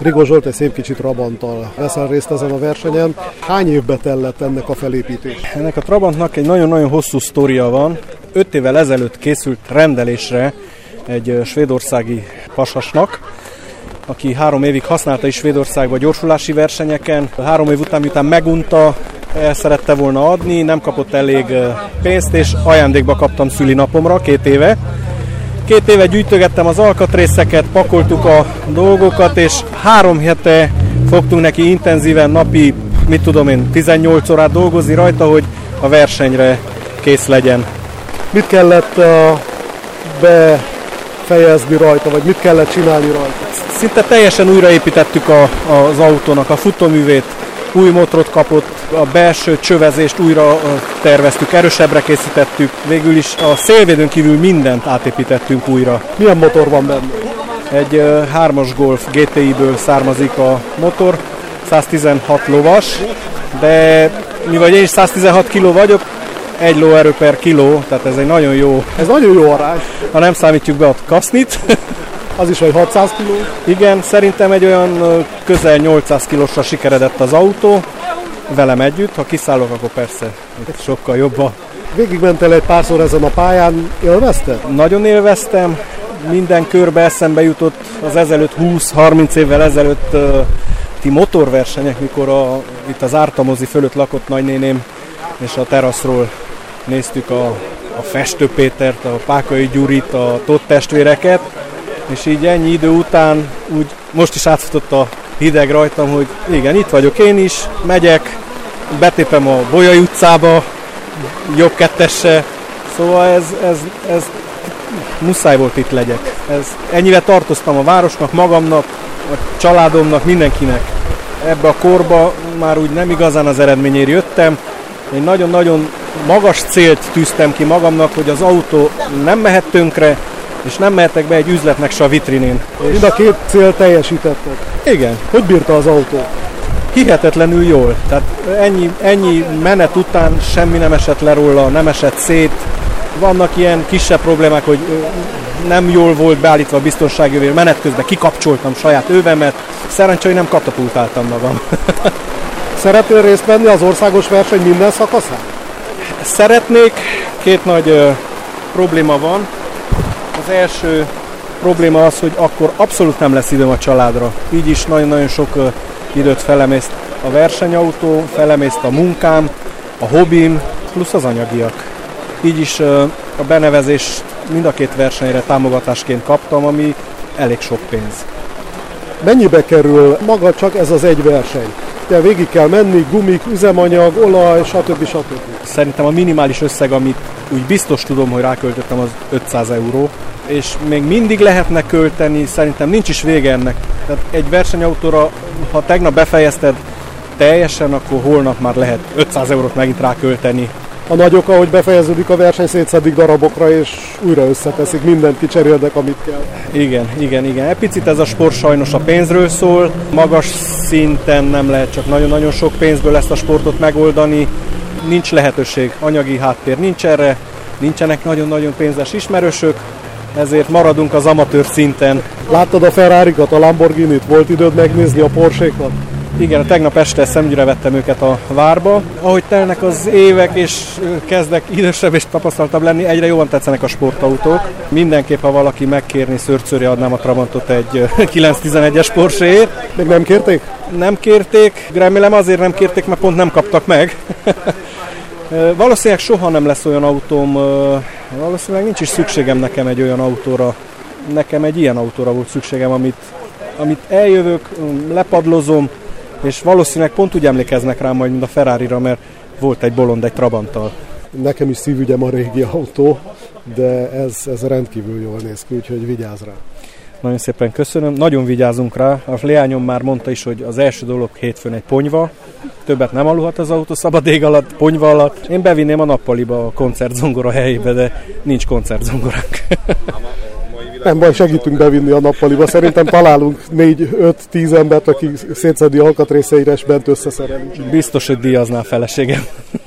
Rigó Zsolt egy szép kicsit Trabanttal veszel részt ezen a versenyen. Hány évbe tellett ennek a felépítés? Ennek a Trabantnak egy nagyon-nagyon hosszú sztoria van. 5 évvel ezelőtt készült rendelésre egy svédországi pasasnak, aki 3 évig használta is Svédországban gyorsulási versenyeken. 3 év után, miután megunta, el szerette volna adni, nem kapott elég pénzt, és ajándékba kaptam szülinapomra 2 éve. 2 éve gyűjtögettem az alkatrészeket, pakoltuk a dolgokat, és 3 hete fogtunk neki intenzíven napi, 18 órát dolgozni rajta, hogy a versenyre kész legyen. Mit kellett befejezni rajta, vagy mit kellett csinálni rajta? Szinte teljesen újraépítettük az autónak a futóművét, új motorot kapott, a belső csövezést újra terveztük, erősebbre készítettük, végül is a szélvédőn kívül mindent átépítettünk újra. Milyen motor van benne? Egy 3-as Golf GTI-ből származik a motor, 116 lovas, de mivel én is 116 kg vagyok, 1 lóerő per kiló, tehát ez egy nagyon jó... Ez nagyon jó arány. Ha nem számítjuk be a kasznit. Az is vagy 600 kg? Igen, szerintem egy olyan közel 800 kilósra sikeredett az autó, velem együtt, ha kiszállok, akkor persze sokkal jobb. Végigmentél egy párszor ezen a pályán, élvezted? Nagyon élveztem, minden körbe eszembe jutott az ezelőtt 20-30 évvel ezelőtti motorversenyek, mikor itt az Ártamozi fölött lakott nagynéném, és a teraszról néztük a Festő Pétert, a Pákai Gyurit, a Tóth testvéreket, és így ennyi idő után úgy most is átfutott a hideg rajtam, hogy igen, itt vagyok én is, megyek, betépem a Bolyai utcába, jobb kettesse, szóval ez muszáj volt itt legyek. Ennyire tartoztam a városnak, magamnak, a családomnak, mindenkinek. Ebbe a korba már úgy nem igazán az eredményért jöttem. Én nagyon-nagyon magas célt tűztem ki magamnak, hogy az autó nem mehet tönkre, és nem mehetek be egy üzletnek se a vitrinén. Mind a 2 cél teljesítetted? Igen. Hogy bírta az autó? Hihetetlenül jól. Tehát ennyi menet után semmi nem esett le róla, nem esett szét. Vannak ilyen kisebb problémák, hogy nem jól volt beállítva a biztonsági övér, menet közben kikapcsoltam saját övemet. Szerencsé, hogy nem katapultáltam magam. Szeretnél részt venni az országos verseny minden szakaszán? Szeretnék, 2 nagy probléma van. Az első probléma az, hogy akkor abszolút nem lesz időm a családra. Így is nagyon-nagyon sok időt felemészt a versenyautó, felemészt a munkám, a hobbim, plusz az anyagiak. Így is a benevezést mind a 2 versenyre támogatásként kaptam, ami elég sok pénz. Mennyibe kerül maga csak ez az egy verseny? De végig kell menni, gumik, üzemanyag, olaj, stb. Szerintem a minimális összeg, amit úgy biztos tudom, hogy ráköltöttem, az 500 euró. És még mindig lehetne költeni, szerintem nincs is vége ennek. Tehát egy versenyautóra, ha tegnap befejezted teljesen, akkor holnap már lehet 500 eurót megint rákölteni. A nagyok, ahogy befejeződik a verseny, szétszedik darabokra, és újra összeteszik, mindent kicserélnek, amit kell. Igen. Egy picit ez a sport sajnos a pénzről szól. Magas szinten nem lehet csak nagyon-nagyon sok pénzből ezt a sportot megoldani. Nincs lehetőség, anyagi háttér nincs erre, nincsenek nagyon-nagyon pénzes ismerősök, ezért maradunk az amatőr szinten. Láttad a Ferrarikat, a Lamborghinit? Volt időd megnézni a Porsche-kat? Igen, tegnap este szemügyre vettem őket a várba. Ahogy telnek az évek, és kezdek idősebb és tapasztaltabb lenni, egyre jobban tetszenek a sportautók. Mindenképp, ha valaki megkérni, szörcőre adnám a Trabantot egy 911-es Porsche-ért. Még nem kérték? Nem kérték, remélem azért nem kérték, mert pont nem kaptak meg. Valószínűleg soha nem lesz olyan autóm, valószínűleg nincs is szükségem nekem egy olyan autóra. Nekem egy ilyen autóra volt szükségem, amit eljövök, lepadlozom, és valószínűleg pont úgy emlékeznek rám majd, mint a Ferrarira, mert volt egy bolond egy Trabanttal. Nekem is szívügyem a régi autó, de ez rendkívül jól néz ki, úgyhogy vigyázz rá. Nagyon szépen köszönöm, nagyon vigyázunk rá. A leányom már mondta is, hogy az első dolog hétfőn egy ponyva. Többet nem aludhat az autó szabad ég alatt, ponyva alatt. Én bevinném a nappaliba a koncertzongora helyébe, de nincs koncertzongoránk. Nem baj, segítünk bevinni a nappaliba. Szerintem találunk 4-5-10 embert, aki szétszedi alkatrészeire és bent összeszerelünk. Biztos, hogy díjazná a feleségem.